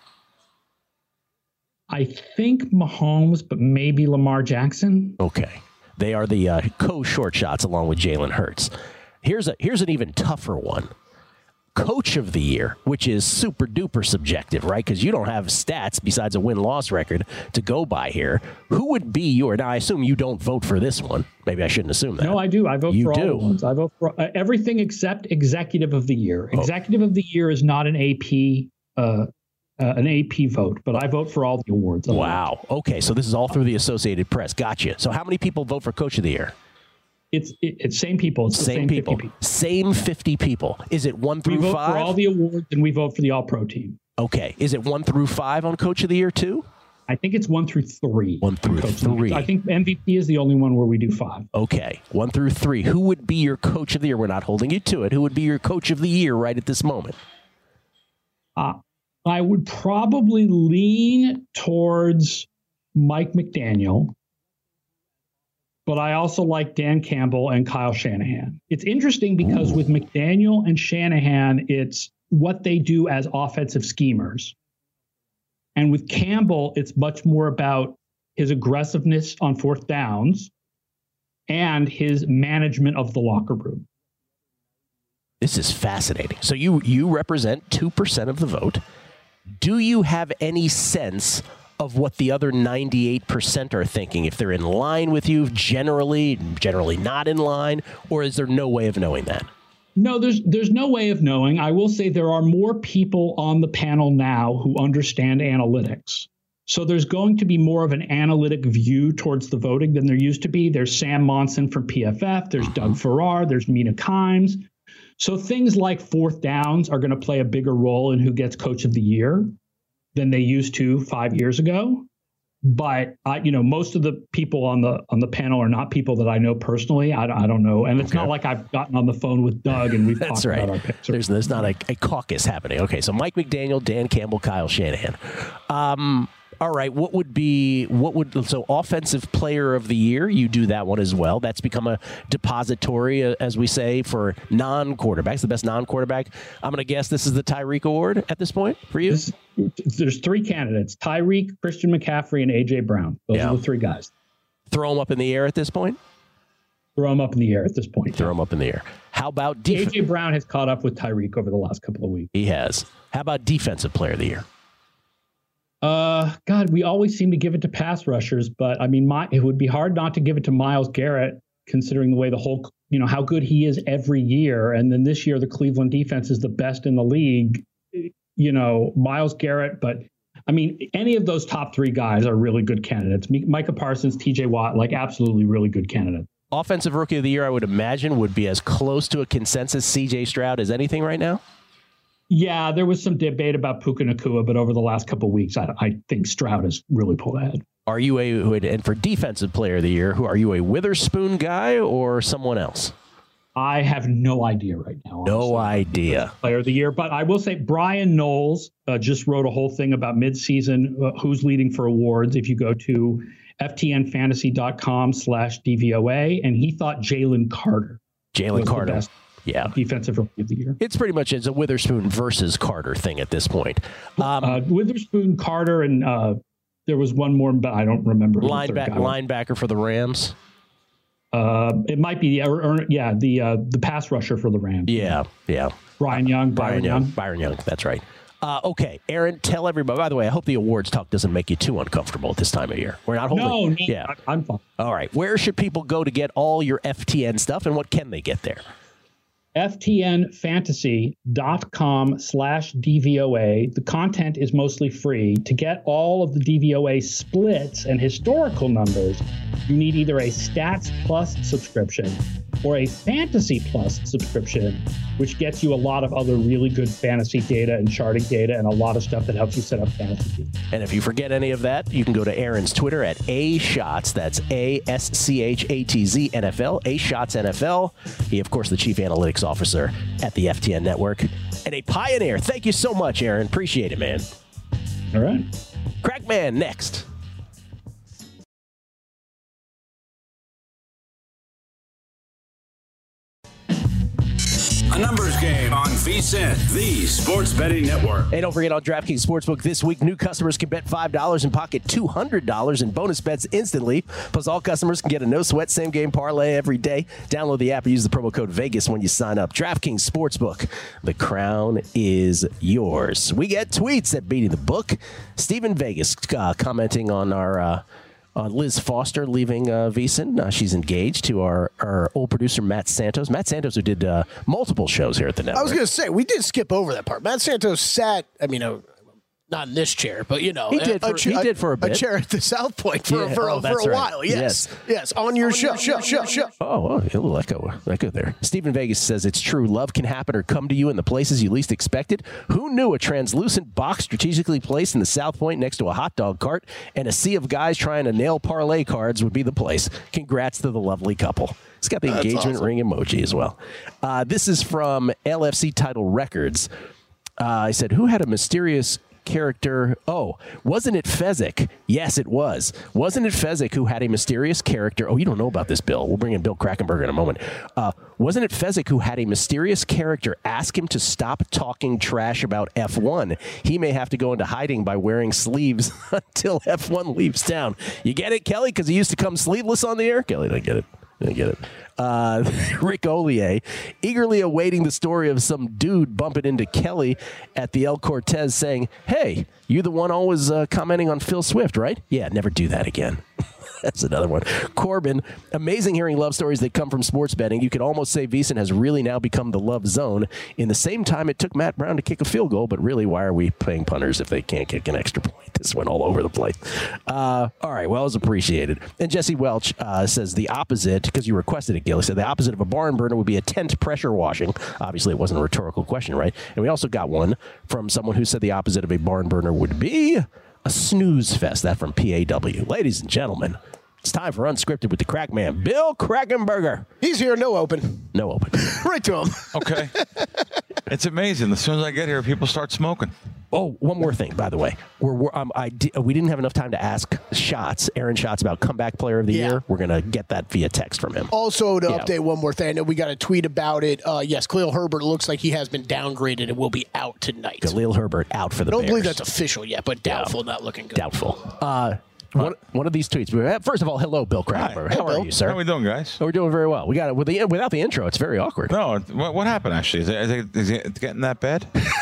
Speaker 6: I think Mahomes, but maybe Lamar Jackson.
Speaker 4: Okay. They are the uh, co-short shots along with Jalen Hurts. Here's a here's an even tougher one. Coach of the year, which is super duper subjective, right? Because you don't have stats besides a win-loss record to go by here. Who would be your? Now, I assume you don't vote for this one. Maybe I shouldn't assume that.
Speaker 6: No, I do. I vote
Speaker 4: you
Speaker 6: for
Speaker 4: do.
Speaker 6: all the ones. I vote for uh, everything except executive of the year.
Speaker 4: Oh.
Speaker 6: Executive of the year is not an A P uh, uh, an A P vote, but I vote for all the awards.
Speaker 4: Wow. Okay, so this is all through the Associated Press. Gotcha. So how many people vote for Coach of the Year?
Speaker 6: It's it, it's same people. It's the
Speaker 4: same,
Speaker 6: same
Speaker 4: people.
Speaker 6: fifty people.
Speaker 4: Same fifty people. Is it one through
Speaker 6: we vote
Speaker 4: five?
Speaker 6: for all the awards, and we vote for the All-Pro team.
Speaker 4: Okay. Is it one through five on Coach of the Year too?
Speaker 6: I think it's one through three.
Speaker 4: One through three.
Speaker 6: I think M V P is the only one where we do five.
Speaker 4: Okay. One through three. Who would be your Coach of the Year? We're not holding you to it. Who would be your Coach of the Year right at this moment?
Speaker 6: Uh, I would probably lean towards Mike McDaniel, but I also like Dan Campbell and Kyle Shanahan. It's interesting because Ooh. with McDaniel and Shanahan, it's what they do as offensive schemers. And with Campbell, it's much more about his aggressiveness on fourth downs and his management of the locker room.
Speaker 4: This is fascinating. So you you represent two percent of the vote. Do you have any sense of what the other ninety-eight percent are thinking? If they're in line with you, generally, generally not in line, or is there no way of knowing that?
Speaker 6: No, there's there's no way of knowing. I will say there are more people on the panel now who understand analytics. So there's going to be more of an analytic view towards the voting than there used to be. There's Sam Monson from P F F. There's Doug Farrar. There's Mina Kimes. So things like fourth downs are going to play a bigger role in who gets Coach of the Year than they used to five years ago. But I, you know, most of the people on the on the panel are not people that I know personally. I, I don't know, and it's okay. not like I've gotten on the phone with Doug and we've
Speaker 4: That's
Speaker 6: talked
Speaker 4: right.
Speaker 6: about our picks.
Speaker 4: There's there's not a, a caucus happening. Okay, so Mike McDaniel, Dan Campbell, Kyle Shanahan. Um, all right, what would be what would so offensive player of the year? You do that one as well. That's become a depository, uh, as we say, for non-quarterbacks. The best non-quarterback. I'm going to guess this is the Tyreek Award at this point for you.
Speaker 6: This, there's three candidates: Tyreek, Christian McCaffrey, and A J Brown. Those yeah. are the three guys.
Speaker 4: Throw them up in the air at this point.
Speaker 6: Throw them up in the air at this point.
Speaker 4: Throw them up in the air. How about defense?
Speaker 6: A J Brown has caught up with Tyreek over the last couple of weeks.
Speaker 4: He has. How about defensive player of the year?
Speaker 6: Uh, God, we always seem to give it to pass rushers, but I mean, my, it would be hard not to give it to Myles Garrett, considering the way the whole, you know, how good he is every year. And then this year, the Cleveland defense is the best in the league. You know, Myles Garrett, but I mean, any of those top three guys are really good candidates. Micah Parsons, T J Watt, like absolutely really good candidates.
Speaker 4: Offensive Rookie of the Year, I would imagine, would be as close to a consensus C J Stroud as anything right now.
Speaker 6: Yeah, there was some debate about Puka Nacua, but over the last couple of weeks, I, I think Stroud has really pulled ahead.
Speaker 4: Are you a, and for Defensive Player of the Year, who are you, a Witherspoon guy or someone else?
Speaker 6: I have no idea right now.
Speaker 4: No idea.
Speaker 6: Player of the Year, but I will say Brian Knowles uh, just wrote a whole thing about midseason, uh, who's leading for awards. If you go to ftnfantasy.com slash DVOA, and he thought Jalen Carter.
Speaker 4: Jalen Carter.
Speaker 6: The best
Speaker 4: Yeah,
Speaker 6: defensive rookie of the year.
Speaker 4: It's pretty much it's a Witherspoon versus Carter thing at this point. Um,
Speaker 6: uh, Witherspoon, Carter, and uh, there was one more, but I don't remember.
Speaker 4: Linebacker, linebacker for the Rams.
Speaker 6: Uh, it might be, or, or, yeah, the uh, the pass rusher for the Rams.
Speaker 4: Yeah, yeah.
Speaker 6: Brian Young, Byron, Byron Young.
Speaker 4: Young, Byron Young. That's right. Uh, okay, Aaron, tell everybody. By the way, I hope the awards talk doesn't make you too uncomfortable at this time of year. We're not holding.
Speaker 6: No, no,
Speaker 4: yeah,
Speaker 6: I'm fine.
Speaker 4: All right, where should people go to get all your F T N stuff, and what can they get there? ftnfantasy.com slash DVOA. The content is mostly free. To get all of the D V O A splits and historical numbers, you need either a Stats Plus subscription or a Fantasy Plus subscription, which gets you a lot of other really good fantasy data and charting data and a lot of stuff that helps you set up fantasy teams. And if you forget any of that, you can go to Aaron's Twitter at A Shots. That's A S C H A T Z N F L, A Shots N F L. He, of course, the Chief Analytics Officer at the F T N Network and a pioneer. Thank you so much, Aaron. Appreciate it, man.
Speaker 6: All right.
Speaker 4: Crackman next.
Speaker 3: A numbers game on V S I N, the sports betting network.
Speaker 4: Hey, don't forget on DraftKings Sportsbook this week, new customers can bet five dollars and pocket two hundred dollars in bonus bets instantly. Plus, all customers can get a no-sweat same-game parlay every day. Download the app and use the promo code VEGAS when you sign up. DraftKings Sportsbook, the crown is yours. We get tweets at Beating the Book. Stephen Vegas uh, commenting on our... Uh, Uh, Liz Foster leaving uh, V S I N. Uh, she's engaged to our, our old producer, Matt Santos. Matt Santos, who did uh, multiple shows here at the network.
Speaker 5: I was going to say, we did skip over that part. Matt Santos sat, I mean, uh, Not in this chair, but you know,
Speaker 4: He did
Speaker 5: a,
Speaker 4: for-
Speaker 5: a, cha-
Speaker 4: he did for a bit.
Speaker 5: a chair at the South Point for,
Speaker 4: Yeah,
Speaker 5: for,
Speaker 4: oh,
Speaker 5: a,
Speaker 4: that's
Speaker 5: for a
Speaker 4: right.
Speaker 5: while. Yes.
Speaker 4: Yes.
Speaker 5: yes, on your show, show, show, show.
Speaker 4: Oh, well, a little echo, echo there. Stephen Vegas says it's true. Love can happen or come to you in the places you least expect it. Who knew a translucent box strategically placed in the South Point next to a hot dog cart and a sea of guys trying to nail parlay cards would be the place? Congrats to the lovely couple. It's got the
Speaker 5: That's
Speaker 4: engagement
Speaker 5: awesome.
Speaker 4: ring emoji as well. Uh, this is from L F C Title Records. Uh, I said, who had a mysterious character? Oh, wasn't it Fezzik? Yes, it was. Wasn't it Fezzik who had a mysterious character? Oh, you don't know about this, Bill. We'll bring in Bill Krackomberger in a moment. Uh, wasn't it Fezzik who had a mysterious character ask him to stop talking trash about F one? He may have to go into hiding by wearing sleeves until F one leaves town. You get it, Kelly? Because he used to come sleeveless on the air? Kelly, I get it. I get it. Uh, Rick Ollier, eagerly awaiting the story of some dude bumping into Kelly at the El Cortez saying, hey, you the one always uh, commenting on Phil Swift, right? Yeah, never do that again. That's another one. Corbin, amazing hearing love stories that come from sports betting. You could almost say VSiN has really now become the love zone. In the same time, it took Matt Brown to kick a field goal, but really, why are we paying punters if they can't kick an extra point? This went all over the place. Uh, all right, well, it was appreciated. And Jesse Welch uh, says the opposite, because you requested it, Gil. He said the opposite of a barn burner would be a tent pressure washing. Obviously, it wasn't a rhetorical question, right? And we also got one from someone who said the opposite of a barn burner would be a snooze fest. That from P A W. Ladies and gentlemen, it's time for Unscripted with the Crack Man, Bill Krackomberger.
Speaker 5: He's here, no open.
Speaker 4: No open.
Speaker 5: Right to him.
Speaker 7: Okay. It's amazing. As soon as I get here, people start smoking.
Speaker 4: Oh, one more thing, by the way. We're, we're um, I di- we didn't have enough time to ask Shots, Aaron Shots, about comeback player of the
Speaker 5: Yeah.
Speaker 4: year. We're going to get that via text from him.
Speaker 5: Also, to
Speaker 4: Yeah.
Speaker 5: update one more thing, I know we got a tweet about it. Uh, yes, Khalil Herbert looks like he has been downgraded and will be out tonight.
Speaker 4: Khalil Herbert out for the
Speaker 5: I don't
Speaker 4: Bears.
Speaker 5: believe that's official yet, but doubtful, not looking good.
Speaker 4: Doubtful. Uh, one, one of these tweets. First of all, hello, Bill Krackomberger. How
Speaker 5: Bill.
Speaker 4: are you, sir?
Speaker 7: How we doing, guys?
Speaker 4: Oh, we're doing very well. We got it with the without the intro. It's very awkward.
Speaker 7: No, it- what, what happened, actually? Is it, is, it, is it getting that bad?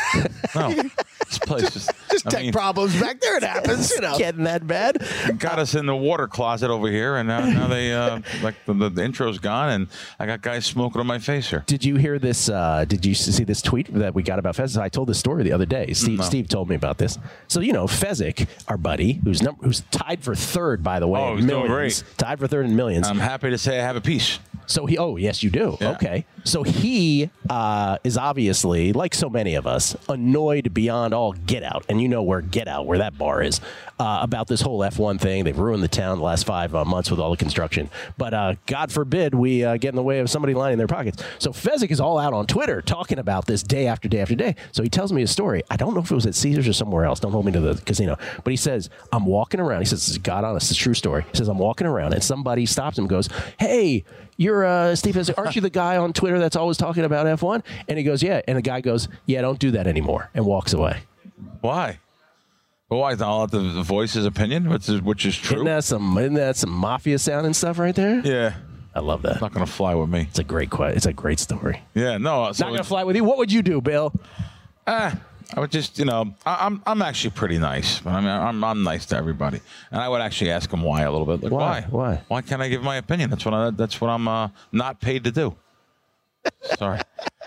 Speaker 7: No. This place just,
Speaker 5: Just
Speaker 7: I
Speaker 5: tech
Speaker 7: mean,
Speaker 5: problems back there. It happens, you know.
Speaker 4: Getting that bad?
Speaker 7: got us in the water closet over here, and now, now they, uh, like, the, the, the intro's gone, and I got guys smoking on my face here.
Speaker 4: Did you hear this? Uh, did you see this tweet that we got about Fezzik? I told this story the other day. Steve,
Speaker 7: No.
Speaker 4: Steve told me about this. So you know, Fezzik, our buddy, who's num- who's tied for third, by the way,
Speaker 7: Oh,
Speaker 4: in
Speaker 7: he's doing
Speaker 4: millions,
Speaker 7: great.
Speaker 4: tied for third in millions.
Speaker 7: I'm happy to say I have a piece.
Speaker 4: So he, oh yes, you do.
Speaker 7: Yeah.
Speaker 4: Okay. So he uh, is obviously, like so many of us, annoyed beyond all get out, and you know where get out, where that bar is, uh, about this whole F one thing. They've ruined the town the last five uh, months with all the construction. But uh, God forbid we uh, get in the way of somebody lining their pockets. So Fezzik is all out on Twitter talking about this day after day after day. So he tells me a story. I don't know if it was at Caesars or somewhere else. Don't hold me to the casino. But he says, I'm walking around. He says, this is God honest, it's a true story. He says, I'm walking around, and somebody stops him and goes, hey, you're uh, Steve Fezzik, aren't you the guy on Twitter that's always talking about F one? And he goes, yeah. And the guy goes, yeah, don't do that anymore, and walks away.
Speaker 7: Why? Well, why? I'll let the voice his opinion, which is, which is true.
Speaker 4: Isn't that some, isn't that some mafia sounding stuff right there?
Speaker 7: Yeah.
Speaker 4: I love that.
Speaker 7: Not going to fly with me.
Speaker 4: It's a great que- It's a great story.
Speaker 7: Yeah, no. So
Speaker 4: Not going to fly with you. What would you do, Bill?
Speaker 7: Ah, I would just, you know, I, I'm I'm actually pretty nice. I mean, I'm I'm nice to everybody, and I would actually ask them why a little bit. Like,
Speaker 4: Why?
Speaker 7: why?
Speaker 4: Why?
Speaker 7: Why can't I give my opinion? That's what I, that's what I'm uh, not paid to do. Sorry.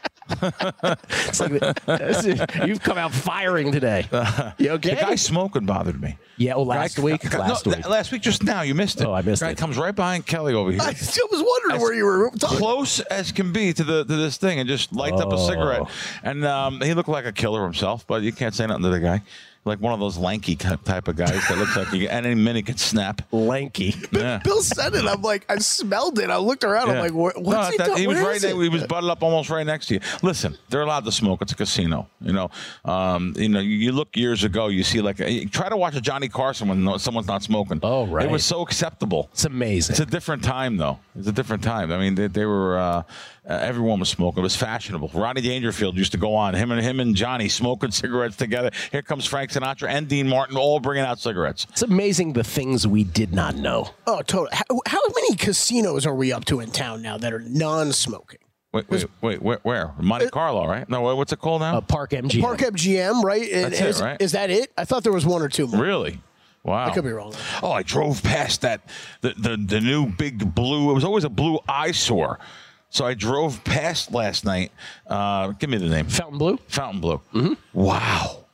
Speaker 4: It's like you've come out firing today. You okay?
Speaker 7: The guy smoking bothered me.
Speaker 4: Yeah, well, last
Speaker 7: Guy-
Speaker 4: week.
Speaker 7: guy-
Speaker 4: last
Speaker 7: no,
Speaker 4: week.
Speaker 7: th- last week, just now. You missed it.
Speaker 4: Oh, I missed
Speaker 7: guy
Speaker 4: it.
Speaker 7: comes right behind Kelly over here.
Speaker 5: I still was wondering where you were talking.
Speaker 7: Close as can be to the to this thing, and just lights up a
Speaker 4: Oh.
Speaker 7: cigarette. And um, he looked like a killer himself, but you can't say nothing to the guy. Like one of those lanky type type of guys that looks like he, any minute could snap.
Speaker 4: Lanky.
Speaker 7: Yeah.
Speaker 5: Bill said it. I'm like, I smelled it. I looked around. I'm
Speaker 7: Yeah.
Speaker 5: like, what, what's
Speaker 7: No,
Speaker 5: he
Speaker 7: that-
Speaker 5: doing?
Speaker 7: He was
Speaker 5: Where
Speaker 7: right.
Speaker 5: is
Speaker 7: There,
Speaker 5: it?
Speaker 7: he was butted up almost right next to you. Listen, they're allowed to smoke. It's a casino. You know. Um, you know. You, you look years ago. You see like a, you try to watch a Johnny Carson when no, someone's not smoking.
Speaker 4: Oh, right.
Speaker 7: It was so acceptable.
Speaker 4: It's amazing.
Speaker 7: It's a different time, though. It's a different time. I mean, they, they were. Uh, uh, everyone was smoking. It was fashionable. Rodney Dangerfield used to go on. Him and him and Johnny smoking cigarettes together. Here comes Frank Sinatra and Dean Martin, all bringing out cigarettes.
Speaker 4: It's amazing the things we did not know.
Speaker 5: Oh, totally. How, how many casinos are we up to in town now that are non-smoking?
Speaker 7: Wait, wait, wait. Where? where? Monte Carlo, right? No, what- what's it called now?
Speaker 4: Uh, Park M G M.
Speaker 5: Park M G M, right? And
Speaker 7: That's it,
Speaker 5: is,
Speaker 7: right?
Speaker 5: Is that it? I thought there was one or two more.
Speaker 7: Really? Wow.
Speaker 5: I could be wrong.
Speaker 7: Oh, I drove past that the, the the new big blue. It was always a blue eyesore. So I drove past last night. Uh, give me the name.
Speaker 4: Fountain Blue?
Speaker 7: Fountain Blue. Mm-hmm. Wow.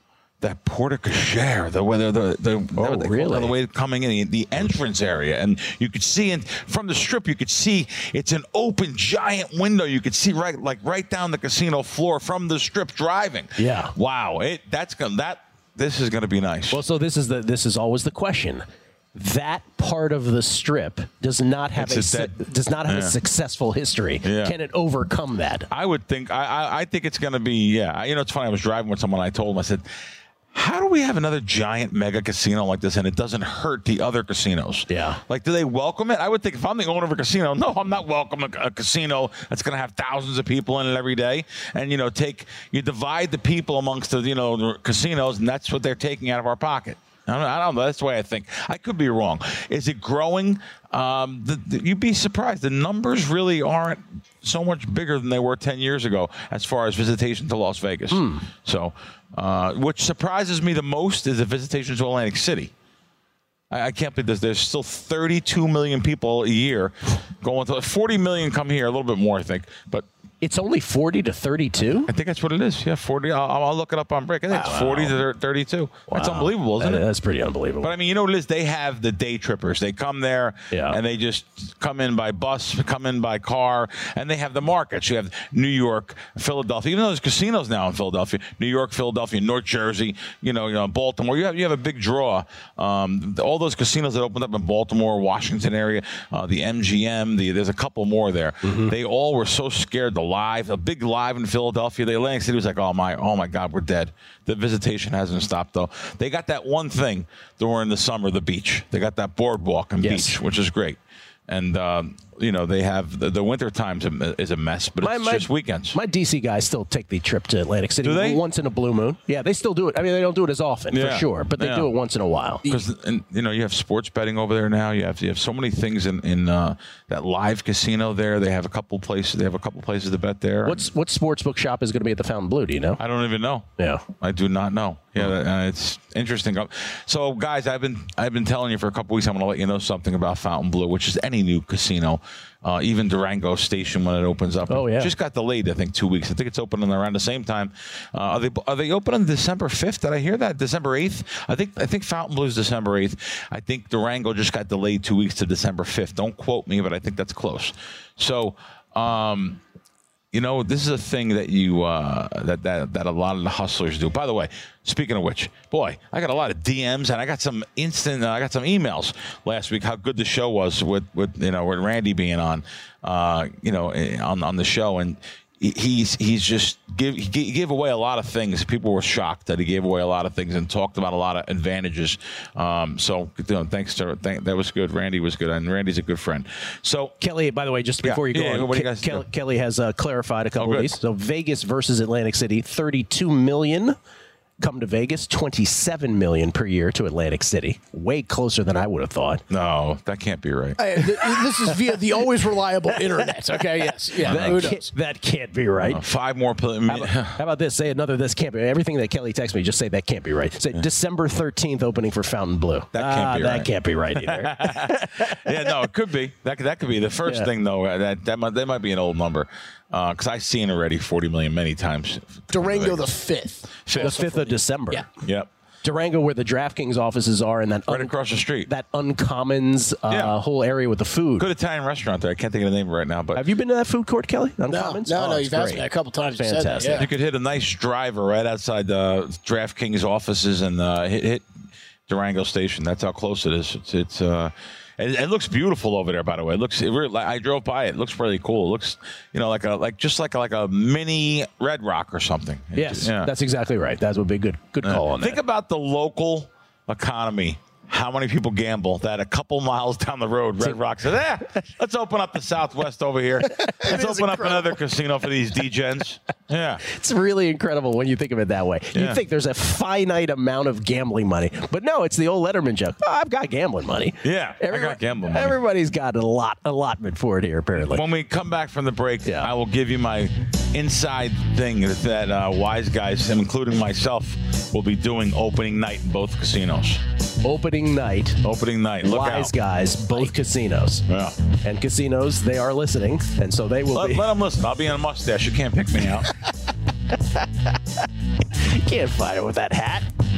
Speaker 7: that porte cochere, the way the the, the,
Speaker 4: Oh,
Speaker 7: the,
Speaker 4: really?
Speaker 7: the way coming in the entrance area, and you could see in, from the strip, you could see it's an open giant window. You could see right like right down the casino floor from the strip driving.
Speaker 4: Yeah.
Speaker 7: Wow. It that's gonna that this is gonna be nice.
Speaker 4: Well, so this is the this is always the question. That part of the strip does not have
Speaker 7: It's
Speaker 4: a,
Speaker 7: a dead-
Speaker 4: su- does not have
Speaker 7: yeah.
Speaker 4: a successful history.
Speaker 7: Yeah.
Speaker 4: Can it overcome that?
Speaker 7: I would think I I, I think it's gonna be yeah. I, you know, it's funny. I was driving with someone. I told him I said, how do we have another giant mega casino like this and it doesn't hurt the other casinos?
Speaker 4: Yeah.
Speaker 7: Like, do they welcome it? I would think if I'm the owner of a casino, no, I'm not welcoming a, a casino that's going to have thousands of people in it every day. And, you know, take, you divide the people amongst the, you know, the casinos, and that's what they're taking out of our pocket. I don't, I don't know. That's the way I think. I could be wrong. Is it growing? Um, the, the, you'd be surprised. The numbers really aren't so much bigger than they were ten years ago as far as visitation to Las Vegas.
Speaker 4: Hmm.
Speaker 7: So, uh, which surprises me the most is the visitation to Atlantic City. I, I can't believe this. There's still thirty-two million people a year going to forty million come here, a little bit more, I think. But
Speaker 4: It's only forty to thirty-two?
Speaker 7: I think that's what it is. Yeah, forty. I'll, I'll look it up on break. I think it's forty to thirty-two. That's
Speaker 4: Wow.
Speaker 7: unbelievable, isn't
Speaker 4: That-
Speaker 7: it?
Speaker 4: That's pretty unbelievable.
Speaker 7: But I mean, you know what it is? They have the day trippers. They come there
Speaker 4: Yeah.
Speaker 7: and they just come in by bus, come in by car, and they have the markets. You have New York, Philadelphia. Even though there's casinos now in Philadelphia, New York, Philadelphia, North Jersey, you know, you know, Baltimore. You have you have a big draw. Um, all those casinos that opened up in Baltimore, Washington area, uh, the M G M. The, there's a couple more there.
Speaker 4: Mm-hmm.
Speaker 7: They all were so scared to live. A big live in Philadelphia. The Atlantic City was like, oh my, oh my God, we're dead. The visitation hasn't stopped though. They got that one thing during the summer, the beach. They got that boardwalk and
Speaker 4: Yes.
Speaker 7: beach, which is great. And um, you know, they have the, the winter times is a mess, but it's just weekends.
Speaker 4: My D C guys still take the trip to Atlantic City
Speaker 7: Do they?
Speaker 4: once in a blue moon. Yeah, they still do it. I mean, they don't do it as often
Speaker 7: Yeah.
Speaker 4: for sure, but they
Speaker 7: Yeah.
Speaker 4: do it once in a while.
Speaker 7: Because and you know you have sports betting over there now. You have you have so many things in in uh, that live casino there. They have a couple places. They have a couple places to bet there.
Speaker 4: What's what sportsbook shop is going to be at the Fountain Blue? Do you know?
Speaker 7: I don't even know.
Speaker 4: Yeah.
Speaker 7: I do not know. Yeah, uh, it's interesting. So, guys, I've been I've been telling you for a couple weeks. I'm going to let you know something about Fountain Blue, which is any new casino, uh, even Durango Station when it opens up.
Speaker 4: Oh, yeah.
Speaker 7: It just got delayed. I think two weeks. I think it's opening around the same time. Uh, are they are they open on December fifth? Did I hear that? December eighth? I think I think Fountain Blue is December eighth. I think Durango just got delayed two weeks to December fifth. Don't quote me, but I think that's close. So. Um, You know, this is a thing that you uh, that, that that a lot of the hustlers do. By the way, speaking of which, boy, I got a lot of D Ms and I got some instant. Uh, I got some emails last week. How good the show was with with you know with Randy being on, uh, you know, on on the show, and he's he's just give he gave away a lot of things. People were shocked that he gave away a lot of things and talked about a lot of advantages. Um, so you know, thanks to thank, that was good. Randy was good, and Randy's a good friend. So
Speaker 4: Kelly, by the way, just before
Speaker 7: Yeah,
Speaker 4: you go
Speaker 7: yeah,
Speaker 4: on,
Speaker 7: what do you
Speaker 4: Ke-
Speaker 7: guys
Speaker 4: Kelly,
Speaker 7: do?
Speaker 4: Kelly has uh, clarified a couple
Speaker 7: Oh,
Speaker 4: of
Speaker 7: good.
Speaker 4: these. So Vegas versus Atlantic City, thirty-two million come to Vegas, twenty-seven million per year to Atlantic City. Way closer than I would have thought.
Speaker 7: no, that can't be right.
Speaker 5: Hey, th- this is via the always reliable internet. Okay, yes, yeah. Who
Speaker 4: That
Speaker 5: knows?
Speaker 4: can't, that can't be right.
Speaker 7: Uh, five more. Pl-
Speaker 4: How about, how about this? Say another. This can't be. Everything that Kelly texts me, just say that can't be right. Say December thirteenth opening for Fountain Blue.
Speaker 7: That can't
Speaker 4: Ah,
Speaker 7: be
Speaker 4: That
Speaker 7: right.
Speaker 4: can't be right either.
Speaker 7: yeah, no, it could be. That could, that could be the first
Speaker 4: Yeah.
Speaker 7: thing though. uh, That that might that might be an old number because I've seen already forty million many times.
Speaker 5: Durango the fifth.
Speaker 4: the fifth of December.
Speaker 5: Yeah.
Speaker 7: Yep,
Speaker 4: Durango, where the DraftKings offices are, and that
Speaker 7: right
Speaker 4: un-
Speaker 7: across the street.
Speaker 4: that Uncommons uh,
Speaker 7: Yeah.
Speaker 4: whole area with the food.
Speaker 7: Good Italian restaurant there. I can't think of the name right now, but
Speaker 4: Have you been to that food court, Kelly?
Speaker 5: No,
Speaker 4: Uncommons?
Speaker 5: no,
Speaker 4: Oh,
Speaker 5: no.
Speaker 4: it's
Speaker 5: You've asked
Speaker 4: great.
Speaker 5: me a couple times. You said that,
Speaker 4: Fantastic.
Speaker 5: yeah.
Speaker 7: you could hit a nice driver right outside the DraftKings offices and uh, hit, hit Durango Station. That's how close it is. It's it's. Uh, it, it looks beautiful over there. By the way, it looks. It really, I drove by it. It looks really cool. It looks, you know, like a like just like a, like a mini Red Rock or something. It-
Speaker 4: Yes,
Speaker 7: yeah.
Speaker 4: that's exactly right. That would be a good, good call on
Speaker 7: Think
Speaker 4: that.
Speaker 7: about the local economy. How many people gamble that a couple miles down the road, Red Rock says, eh, let's open up the Southwest over here. Let's open up another casino for these degens. Yeah.
Speaker 4: It's really incredible when you think of it that way.
Speaker 7: Yeah.
Speaker 4: You think there's a finite amount of gambling money, but no, it's the old Letterman joke. Oh, I've got gambling money.
Speaker 7: Yeah, I got gambling money.
Speaker 4: Everybody's got a lot allotment for it here, apparently.
Speaker 7: When we come back from the break,
Speaker 4: Yeah.
Speaker 7: I will give you my inside thing that, that uh, wise guys, including myself, will be doing opening night in both casinos.
Speaker 4: Opening night,
Speaker 7: Opening night. Look
Speaker 4: wise
Speaker 7: out.
Speaker 4: guys, both casinos.
Speaker 7: Yeah.
Speaker 4: And casinos, they are listening, and so they will
Speaker 7: Let,
Speaker 4: be.
Speaker 7: let them listen. I'll be in a mustache. You can't pick me out.
Speaker 4: You can't fight it with that hat.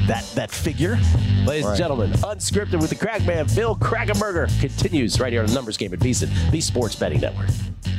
Speaker 4: that that figure. Ladies
Speaker 7: Right.
Speaker 4: and gentlemen, Unscripted with the Crack Man, Bill Krackomberger, continues right here on the Numbers Game at VSiN, the Sports Betting Network.